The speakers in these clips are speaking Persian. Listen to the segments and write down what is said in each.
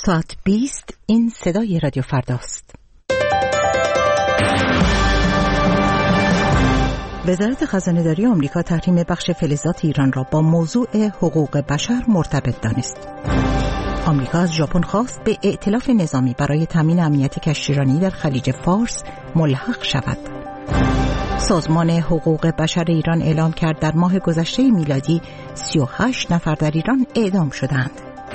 ساعت 20 این صدای رادیو فرداست. وزارت خزانه‌داری آمریکا تحریم بخش فلزات ایران را با موضوع حقوق بشر مرتبط دانست. آمریکا از ژاپن خواست به ائتلاف نظامی برای تامین امنیت کشتیرانی در خلیج فارس ملحق شود. سازمان حقوق بشر ایران اعلام کرد در ماه گذشته میلادی 38 نفر در ایران اعدام شدند.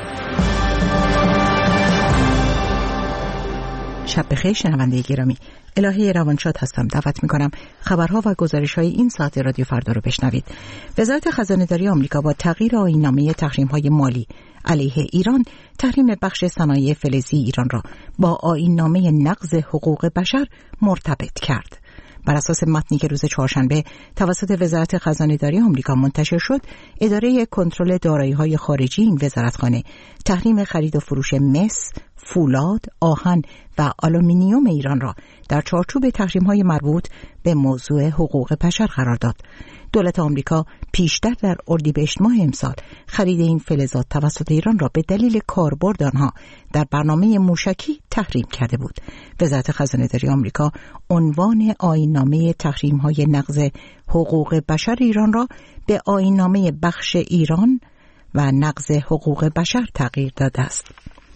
شب بخیر شنونده گرامی، الهه روانشاد هستم. دعوت می‌کنم خبرها و گزارش‌های این ساعت رادیو فردا رو بشنوید. وزارت خزانه‌داری آمریکا با تغییر آیین‌نامه تحریم‌های مالی علیه ایران، تحریم بخش صنایع فلزی ایران را با آیین‌نامه نقض حقوق بشر مرتبط کرد. بر اساس متنی که روز چهارشنبه توسط وزارت خزانه‌داری آمریکا منتشر شد، اداره کنترل دارایی‌های خارجی این وزارتخانه تحریم خرید و فروش مس، فولاد، آهن و آلومینیوم ایران را در چارچوب تحریم‌های مربوط به موضوع حقوق بشر قرار داد. دولت آمریکا پیشتر در اردیبهشت ماه امسال خرید این فلزات توسط ایران را به دلیل کاربرد آنها در برنامه موشکی تحریم کرده بود. وزارت خزانه‌داری آمریکا عنوان آیین‌نامه تحریم‌های نقض حقوق بشر ایران را به آیین‌نامه بخش ایران و نقض حقوق بشر تغییر داده است.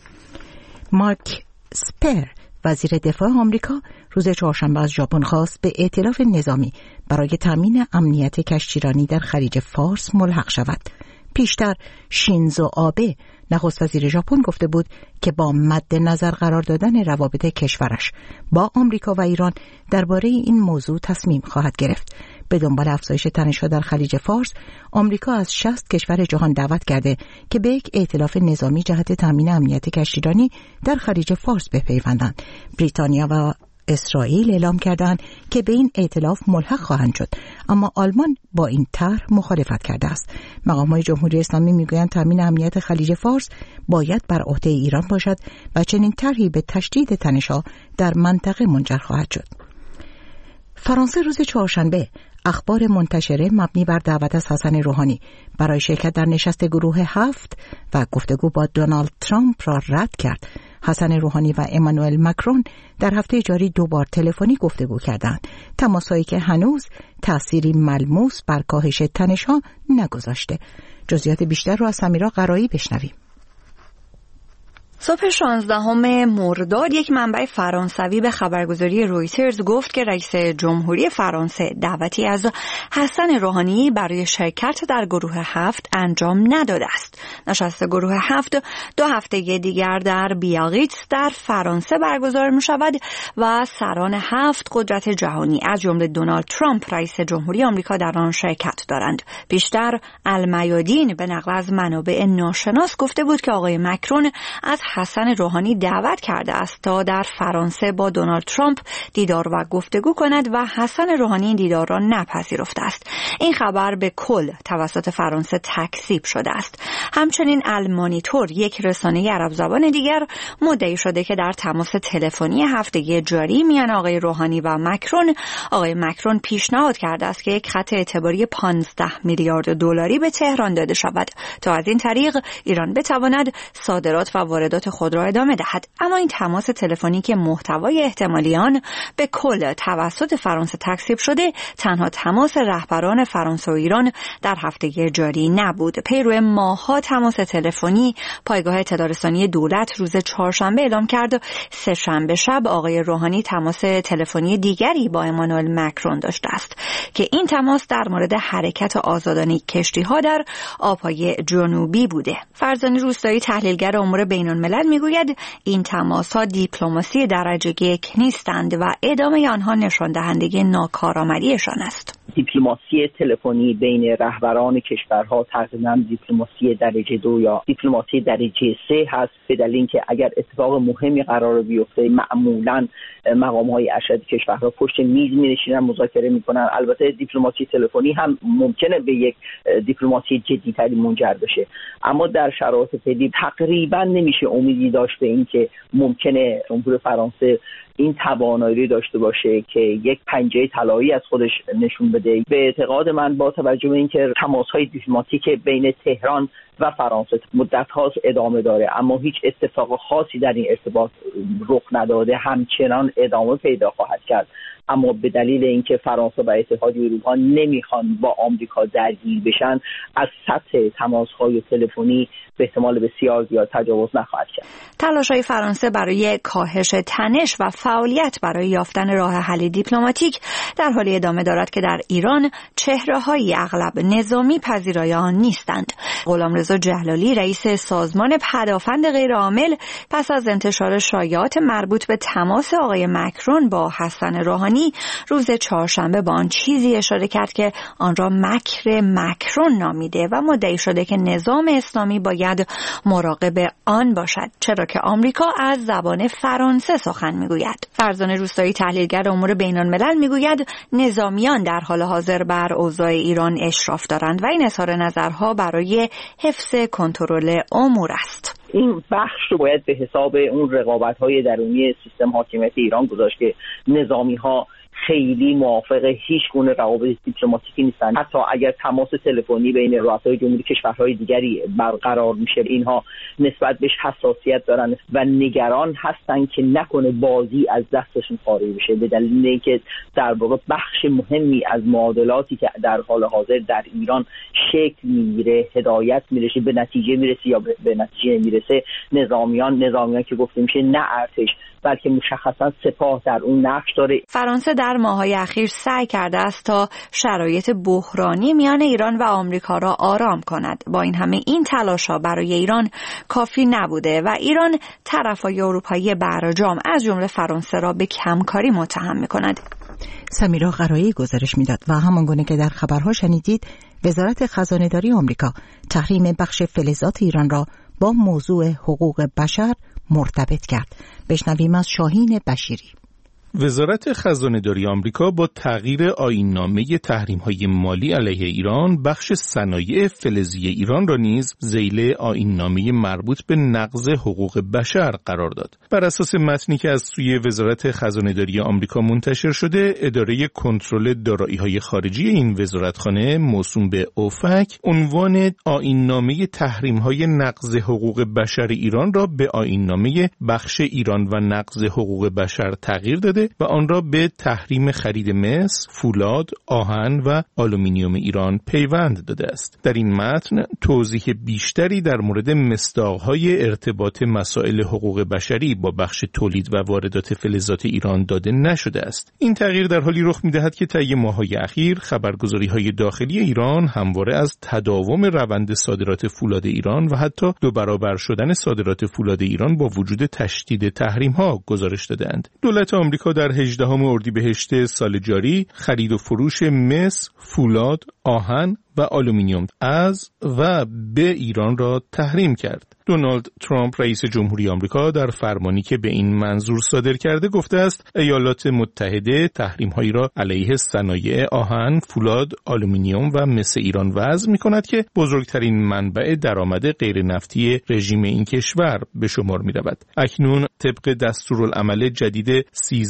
مارک اسپر، وزیر دفاع آمریکا، روز چهارشنبه از ژاپن خواست به ائتلاف نظامی برای تامین امنیت کشتیرانی در خلیج فارس ملحق شود. پیشتر شینزو آبه، نخست وزیر ژاپن، گفته بود که با مد نظر قرار دادن روابط کشورش با آمریکا و ایران درباره این موضوع تصمیم خواهد گرفت. به دنبال افزایش تنش‌ها در خلیج فارس، آمریکا از 60 کشور جهان دعوت کرده که به یک ائتلاف نظامی جهت تامین امنیت کشتیرانی در خلیج فارس بپیوندند. بریتانیا و اسرائیل اعلام کردند که به این ائتلاف ملحق خواهند شد، اما آلمان با این طرح مخالفت کرده است. مقام‌های جمهوری اسلامی میگویند تامین امنیت خلیج فارس باید بر عهده ایران باشد و چنین طرحی به تشدید تنش‌ها در منطقه منجر خواهد شد. فرانسه روز چهارشنبه اخبار منتشره مبنی بر دعوت از حسن روحانی برای شرکت در نشست گروه 7 و گفتگو با دونالد ترامپ را رد کرد. حسن روحانی و امانوئل مکرون در هفته جاری 2 بار تلفنی گفتگو کردند، تماسایی که هنوز تأثیری ملموس بر کاهش تنش‌ها نگذاشته. جزئیات بیشتر را از سمیرا قرایی بشنویم. صبح 16 مرداد یک منبع فرانسوی به خبرگزاری رویترز گفت که رئیس جمهوری فرانسه دعوتی از حسن روحانی برای شرکت در گروه 7 انجام نداده است. نشست گروه 7 2 هفته دیگر در بیاریتز در فرانسه برگزار می شود و سران 7 قدرت جهانی از جمله دونالد ترامپ رئیس جمهوری آمریکا در آن شرکت دارند. پیشتر المیادین به نقل از منابع ناشناس گفته بود که آقای مکرون از حسن روحانی دعوت کرده است تا در فرانسه با دونالد ترامپ دیدار و گفتگو کند و حسن روحانی این دیدار را نپذیرفته است. این خبر به کل توسط فرانسه تکذیب شده است. همچنین المانیتور، یک رسانه عرب زبان دیگر، مدعی شده که در تماس تلفنی هفتگی جاری میان آقای روحانی و مکرون، آقای مکرون پیشنهاد کرده است که یک خط اعتباری 15 میلیارد دلاری به تهران داده شود تا از این طریق ایران بتواند صادرات و واردات خود را ادامه دهد. اما این تماس تلفنی که محتوای احتمالی آن به کل توسط فرانسه تکذیب شده، تنها تماس رهبران فرانسه و ایران در هفته جاری نبود. پیرو ماه‌ها تماس تلفنی، پایگاه اطلاع رسانی دولت روز چهارشنبه اعلام کرد سه‌شنبه شب آقای روحانی تماس تلفنی دیگری با امانوئل مکرون داشته است که این تماس در مورد حرکت آزادانه کشتی‌ها در آب‌های جنوبی بوده. فرزانه روستایی، تحلیلگر امور بین‌الملل، میگوید این تماس‌ها دیپلماسی درجه یک نیستند و ادامه آنها نشان دهنده ناکارآمدیشان است. دیپلماسی تلفنی بین رهبران کشورها تقریباً دیپلماسی درجه 2 یا دیپلماسی درجه 3 هست، به دلیل اینکه اگر اتفاق مهمی قرار بیفته معمولاً مقام‌های ارشد کشورها پشت میز می‌نشینن، مذاکره می‌کنن. البته دیپلماسی تلفنی هم ممکنه به یک دیپلماسی جدی‌تری منجر بشه، اما در شرایط فعلی تقریباً نمیشه امیدی داشت به اینکه ممکنه جمهوری فرانسه این توانایی داشته باشه که یک پنجه طلایی از خودش نشون بده. به اعتقاد من با توجه به اینکه تماس‌های دیپلماتیک بین تهران و فرانسه مدت هاست ادامه داره، اما هیچ اتفاق خاصی در این ارتباط رخ نداده، همچنان ادامه پیدا خواهد کرد. اما به دلیل اینکه فرانسه و اتحادیه اروپا نمیخوان با آمریکا درگیر بشن، از سطح تماس‌های تلفنی به احتمال بسیار زیاد تجاوز نخواهد کرد. تلاش‌های فرانسه برای کاهش تنش و فعالیت برای یافتن راه حل دیپلماتیک در حال ادامه دارد که در ایران چهره‌های اغلب نظامی پذیرای آن نیستند. غلامرضا جلالی رئیس سازمان پدافند غیرعامل پس از انتشار شایعات مربوط به تماس آقای مکرون با حسن روحانی روز چهارشنبه با آن چیزی اشاره کرد که آن را مکر مکرون نامیده و مدعی شده که نظام اسلامی باید مراقب آن باشد، چرا که آمریکا از زبان فرانسه سخن میگوید. فرزان روستایی تحلیلگر امور بین‌الملل میگوید نظامیان در حال حاضر بر اوضاع ایران اشراف دارند و این اظهار نظرها برای حفظ کنترل امور است. این بخش رو باید به حساب اون رقابت‌های درونی سیستم حاکمیت ایران گذاشت که نظامی‌ها خیلی موافق هیچ گونه روابط دیپلماتیکی نیستن. حتی اگر تماس تلفنی بین رؤسای جمهوری کشورهای دیگری برقرار میشه، اینها نسبت بهش حساسیت دارن و نگران هستن که نکنه بازی از دستشون خارج بشه، به دلیل اینکه در واقع بخش مهمی از معادلاتی که در حال حاضر در ایران شکل میگیره، هدایت میرسه، به نتیجه میرسه یا به نتیجه نمیرسه، نظامیان که گفته میشه نه ارتش بلکه مشخصا سپاه در اون نقش داره. فرانسه در ماه‌های اخیر سعی کرده است تا شرایط بحرانی میان ایران و آمریکا را آرام کند. با این همه این تلاش‌ها برای ایران کافی نبوده و ایران طرفای اروپایی برجام از جمله فرانسه را به کمکاری متهم می‌کند. سمیرا قرایی گزارش میداد و همانگونه که در خبرها شنیدید، وزارت خزانه‌داری آمریکا تحریم بخش فلزات ایران را با موضوع حقوق بشر مرتبط کرد. بشنویم از شاهین بشیری. وزارت خزانه‌داری آمریکا با تغییر آیین‌نامه تحریم‌های مالی علیه ایران بخش صنایع فلزی ایران را نیز ذیل آیین‌نامه مربوط به نقض حقوق بشر قرار داد. بر اساس متنی که از سوی وزارت خزانه‌داری آمریکا منتشر شده، اداره کنترل دارایی‌های خارجی این وزارتخانه موسوم به اوفک عنوان آیین‌نامه تحریم‌های نقض حقوق بشر ایران را به آیین‌نامه بخش ایران و نقض حقوق بشر تغییر داده و آن را به تحریم خرید مس، فولاد، آهن و آلومینیوم ایران پیوند داده است. در این متن توضیح بیشتری در مورد مصداق‌های ارتباط مسائل حقوق بشری با بخش تولید و واردات فلزات ایران داده نشده است. این تغییر در حالی رخ می‌دهد که طی ماه‌های اخیر خبرگزاری‌های داخلی ایران همواره از تداوم روند صادرات فولاد ایران و حتی 2 برابر شدن صادرات فولاد ایران با وجود تشدید تحریم‌ها گزارش دادند. دولت آمریکا در 18 اردیبهشت سال جاری خرید و فروش مس، فولاد، آهن و آلومینیوم از و به ایران را تحریم کرد. دونالد ترامپ رئیس جمهوری آمریکا در فرمانی که به این منظور صادر کرده گفته است ایالات متحده تحریم‌هایی را علیه صنایع آهن، فولاد، آلومینیوم و مس ایران وضع می‌کند که بزرگترین منبع درآمد غیر نفتی رژیم این کشور به شمار می‌رود. اکنون طبق دستورالعمل جدید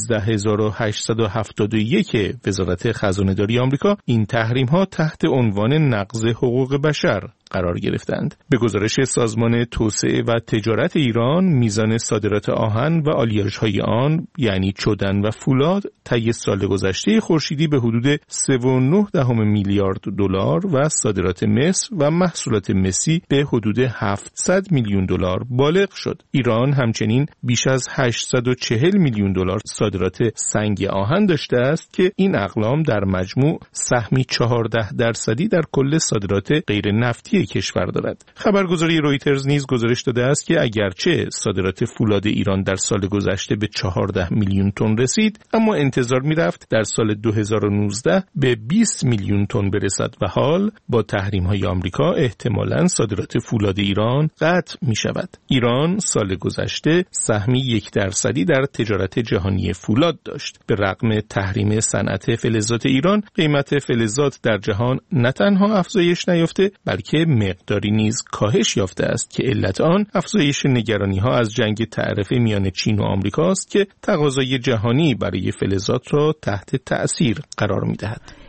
13871 وزارت خزانه‌داری آمریکا این تحریم‌ها تحت عنوان نقض حقوق بشر قرار گرفتند. به گزارش سازمان توسعه و تجارت ایران، میزان صادرات آهن و آلیاژهای آن یعنی چدن و فولاد طی سال گذشته خورشیدی به حدود 3.9 میلیارد دلار و صادرات مس و محصولات مسی به حدود 700 میلیون دلار بالغ شد. ایران همچنین بیش از 840 میلیون دلار صادرات سنگ آهن داشته است که این اقلام در مجموع سهمی 14% در کل صادرات غیر نفتی کشور دارد. خبرگزاری رویترز نیز گزارش داده است که اگرچه صادرات فولاد ایران در سال گذشته به 14 میلیون تن رسید، اما انتظار می‌رفت در سال 2019 به 20 میلیون تن برسد و حال با تحریم‌های آمریکا احتمالاً صادرات فولاد ایران قطع می‌شود. ایران سال گذشته سهمی 1% در تجارت جهانی فولاد داشت. به رغم تحریم صنعت فلزات ایران، قیمت فلزات در جهان نه تنها افزایش نیافته بلکه مقداری نیز کاهش یافته است که علت آن افزایش نگرانی‌ها از جنگ تعرفه میان چین و آمریکا است که تقاضای جهانی برای فلزات را تحت تأثیر قرار می‌دهد.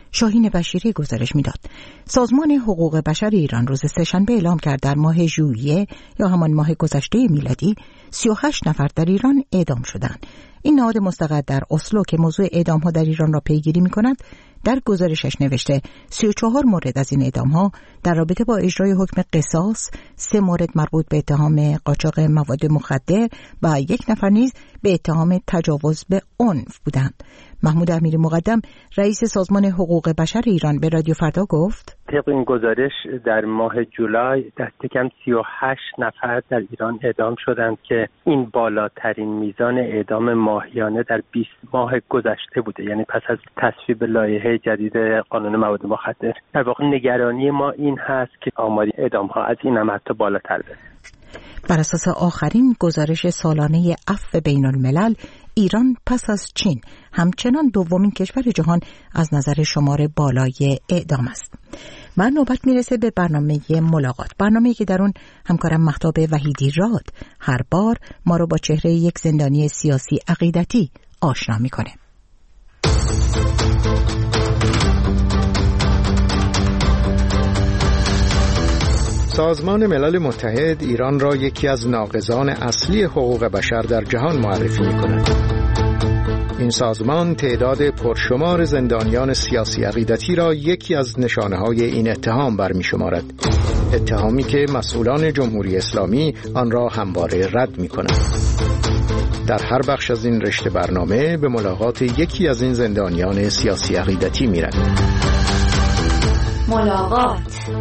شاهین بشیری گزارش میداد. سازمان حقوق بشر ایران روز سه‌شنبه اعلام کرد در ماه ژوئیه یا همان ماه گذشته میلادی 38 نفر در ایران اعدام شدند. این نهاد مستقر در اسلو که موضوع اعدام‌ها در ایران را پیگیری می‌کند در گزارشش نوشته 34 مورد از این اعدام‌ها در رابطه با اجرای حکم قصاص، 3 مورد مربوط به اتهام قاچاق مواد مخدر و 1 نفر نیز به اتهام تجاوز به عنف بودند. محمود امیری مقدم رئیس سازمان حقوق بشر ایران به رادیو فردا گفت: طبق این گزارش در ماه جولای دست کم 38 نفر در ایران اعدام شدند که این بالاترین میزان اعدام ماهیانه در 20 ماه گذشته بوده، یعنی پس از تصویب لایحه جدید قانون مواد مخدر. در واقع نگرانی ما این هست که آمار اعدام‌ها از این هم حتی بالاتر بره. بر اساس آخرین گزارش سالانه عفو بین الملل، ایران پس از چین همچنان دومین کشور جهان از نظر شمار بالای اعدام است. و نوبت میرسه به برنامه ملاقات، برنامه‌ای که در اون همکارم مهتاب وحیدی راد هر بار ما رو با چهره یک زندانی سیاسی عقیدتی آشنا میکنه. سازمان ملل متحد ایران را یکی از ناقضان اصلی حقوق بشر در جهان معرفی می‌کند. این سازمان تعداد پرشمار زندانیان سیاسی عقیدتی را یکی از نشانه‌های این اتهام برمی‌شمارد. اتهامی که مسئولان جمهوری اسلامی آن را همواره رد می‌کنند. در هر بخش از این رشته برنامه به ملاقات یکی از این زندانیان سیاسی عقیدتی می‌رویم. ملاقات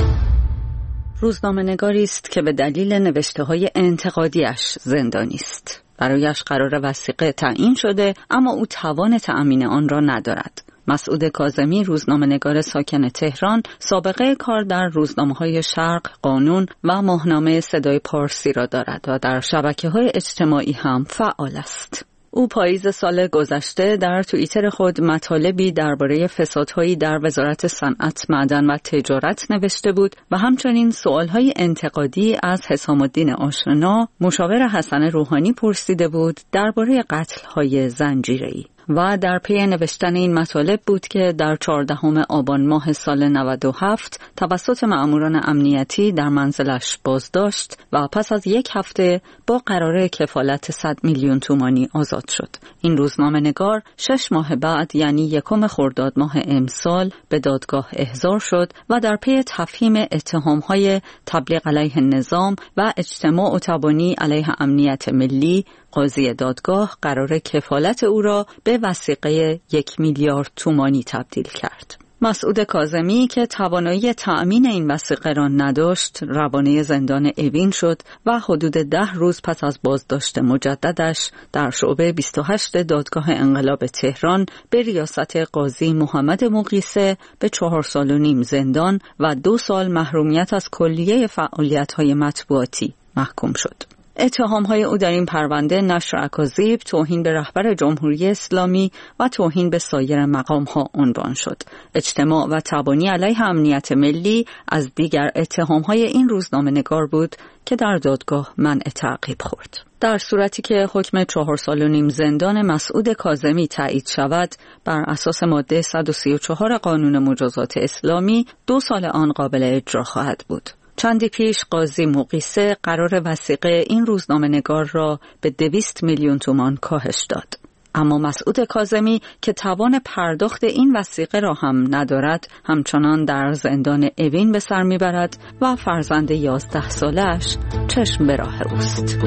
روزنامه‌نگاری است که به دلیل نوشته‌های انتقادیش زندانی است. برایش قرار وثیقه تعیین شده اما او توان تأمین آن را ندارد. مسعود کاظمی، روزنامه‌نگار ساکن تهران، سابقه کار در روزنامه‌های شرق، قانون و ماهنامه صدای پارسی را دارد و در شبکه‌های اجتماعی هم فعال است. او پاییز سال گذشته در توییتر خود مطالبی درباره فسادهایی در وزارت صنعت، معدن و تجارت نوشته بود و همچنین سوالهای انتقادی از حسام الدین آشنا، مشاور حسن روحانی پرسیده بود درباره قتل‌های زنجیره‌ای. و در پی نوشتن این مطالب بود که در 14 آبان ماه سال 97 توسط مأموران امنیتی در منزلش بازداشت و پس از 1 هفته با قرار کفالت 100 میلیون تومانی آزاد شد. این روزنامه‌نگار 6 ماه بعد یعنی 1 خرداد ماه امسال به دادگاه احضار شد و در پی تفهیم اتهام‌های تبلیغ علیه نظام و اجتماع و تبانی علیه امنیت ملی، قاضی دادگاه قرار کفالت او را به وثیقه 1 میلیارد تومانی تبدیل کرد. مسعود کاظمی که توانایی تأمین این وثیقه را نداشت، روانه زندان اوین شد و حدود 10 روز پس از بازداشت مجددش در شعبه 28 دادگاه انقلاب تهران به ریاست قاضی محمد مقیسه به 4 سال و نیم زندان و 2 سال محرومیت از کلیه فعالیت‌های مطبوعاتی محکوم شد. اتهام‌های او در این پرونده نشر اکاذیب، توهین به رهبر جمهوری اسلامی و توهین به سایر مقام‌ها عنوان شد. اجتماع و تبانی علیه امنیت ملی از دیگر اتهام‌های این روزنامه‌نگار بود که در دادگاه منع تعقیب خورد. در صورتی که حکم 4 سال و نیم زندان مسعود کاظمی تایید شود، بر اساس ماده 134 قانون مجازات اسلامی 2 سال آن قابل اجرا خواهد بود. چندی پیش قاضی مقیسه قرار وثیقه این روزنامه‌نگار را به 200 میلیون تومان کاهش داد. اما مسعود کاظمی که توان پرداخت این وثیقه را هم ندارد، همچنان در زندان اوین به سر میبرد و فرزند 11 سالش چشم به راه اوست.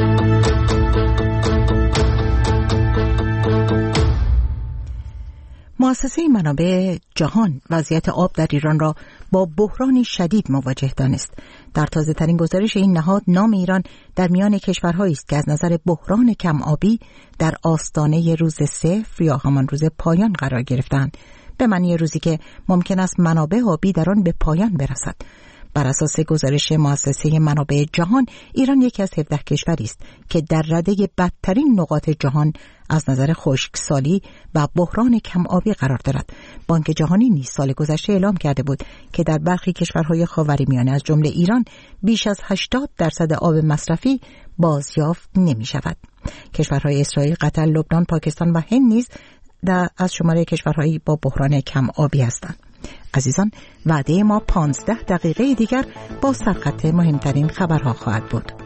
مؤسسه منابع جهان وضعیت آب در ایران را با بحرانی شدید مواجه دانست. در تازه ترین گزارش این نهاد نام ایران در میان کشورهایی است که از نظر بحران کم آبی در آستانه روز صفر یا همان روز پایان قرار گرفتند، به معنی روزی که ممکن است منابع آبی در آن به پایان برسد. بر اساس گزارش مؤسسه منابع جهان، ایران یکی از 17 کشوری است که در رده بدترین نقاط جهان از نظر خشکسالی و بحران کم آبی قرار دارد. بانک جهانی نیز سال گذشته اعلام کرده بود که در برخی کشورهای خاورمیانه از جمله ایران بیش از 80% آب مصرفی بازیافت نمی شود. کشورهای اسرائیل، قطر، لبنان، پاکستان و هند نیز از شماره کشورهایی با بحران کم آبی هستند. عزیزان، وعده ما 15 دقیقه دیگر با سرخط مهمترین خبرها خواهد بود.